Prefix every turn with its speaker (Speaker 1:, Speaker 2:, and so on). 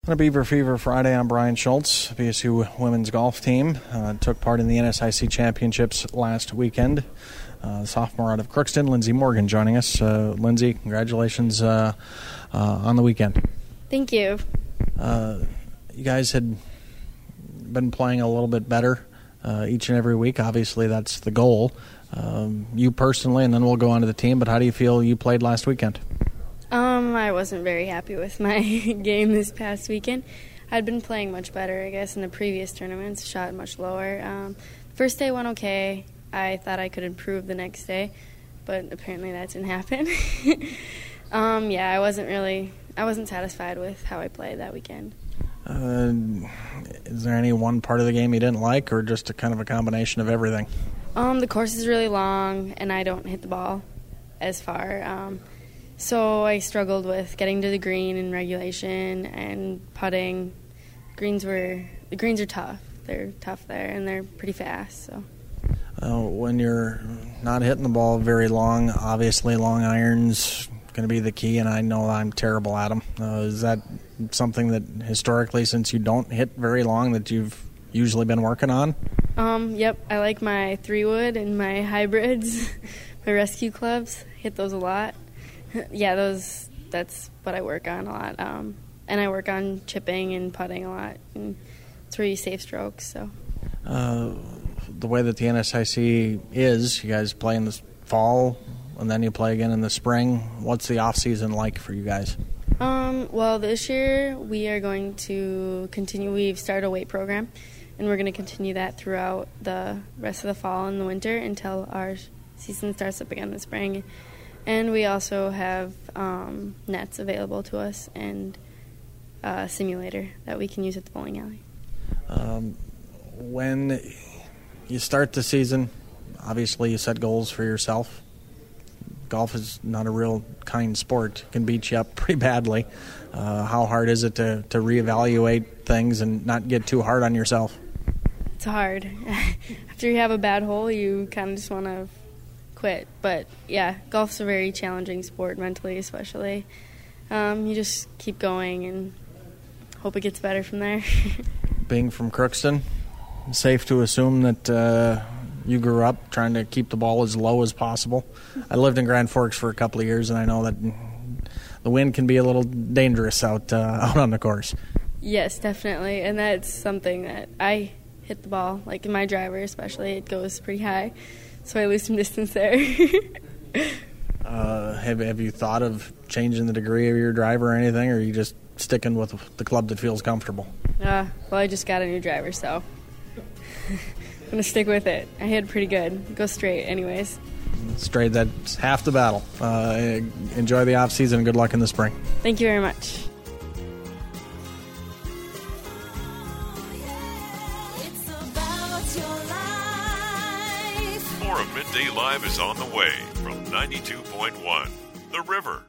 Speaker 1: On a Beaver Fever Friday, I'm Brian Schultz. BSU women's golf team took part in the NSIC championships last weekend. Sophomore out of Crookston, Lindsay Morgan, joining us. Lindsay, congratulations on the weekend.
Speaker 2: Thank you.
Speaker 1: You guys had been playing a little bit better each and every week. Obviously, that's the goal. You personally, and then we'll go on to the team, but how do you feel you played last weekend?
Speaker 2: I wasn't very happy with my game this past weekend. I'd been playing much better, I guess, in the previous tournaments, shot much lower. First day went okay. I thought I could improve the next day, but apparently that didn't happen. I wasn't satisfied with how I played that weekend.
Speaker 1: Is there any one part of the game you didn't like, or just a kind of a combination of everything?
Speaker 2: The course is really long, and I don't hit the ball as far. So I struggled with getting to the green in regulation and putting. The greens are tough. They're tough there, and they're pretty fast. So.
Speaker 1: When you're not hitting the ball very long, obviously long irons going to be the key, and I know I'm terrible at them. Is that something that historically, since you don't hit very long, that you've usually been working on?
Speaker 2: Yep. I like my 3-wood and my hybrids, my rescue clubs. Hit those a lot. Yeah, that's what I work on a lot. And I work on chipping and putting a lot. And it's where you save strokes. So.
Speaker 1: The way that the NSIC is, you guys play in the fall, and then you play again in the spring. What's the off season like for you guys?
Speaker 2: Well, this year we are going to continue. We've started a weight program, and we're going to continue that throughout the rest of the fall and the winter until our season starts up again in the spring. And we also have nets available to us and a simulator that we can use at the bowling alley.
Speaker 1: When you start the season, obviously you set goals for yourself. Golf is not a real kind sport. It can beat you up pretty badly. How hard is it to reevaluate things and not get too hard on yourself?
Speaker 2: It's hard. After you have a bad hole, you kind of just want to quit. But, yeah, golf's a very challenging sport, mentally especially. You just keep going and hope it gets better from there.
Speaker 1: Being from Crookston, safe to assume that you grew up trying to keep the ball as low as possible. I lived in Grand Forks for a couple of years, and I know that the wind can be a little dangerous out on the course.
Speaker 2: Yes, definitely, and that's something that I hit the ball, like in my driver especially, it goes pretty high, so I lose some distance there.
Speaker 1: Have you thought of changing the degree of your driver or anything, or are you just sticking with the club that feels comfortable?
Speaker 2: Well, I just got a new driver, so I'm going to stick with it. I hit pretty good. Go straight anyways.
Speaker 1: Straight, that's half the battle. Enjoy the off-season and good luck in the spring.
Speaker 2: Thank you very much.
Speaker 3: More of Midday Live is on the way from 92.1 The River.